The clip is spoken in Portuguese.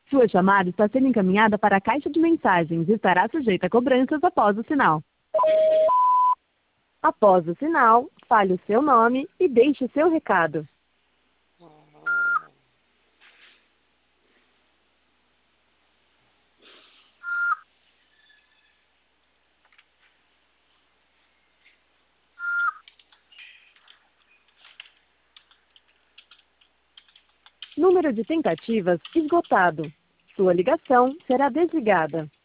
Sua chamada está sendo encaminhada para a caixa de mensagens e estará sujeita a cobranças após o sinal. Após o sinal, fale o seu nome e deixe o seu recado. Número de tentativas esgotado. Sua ligação será desligada.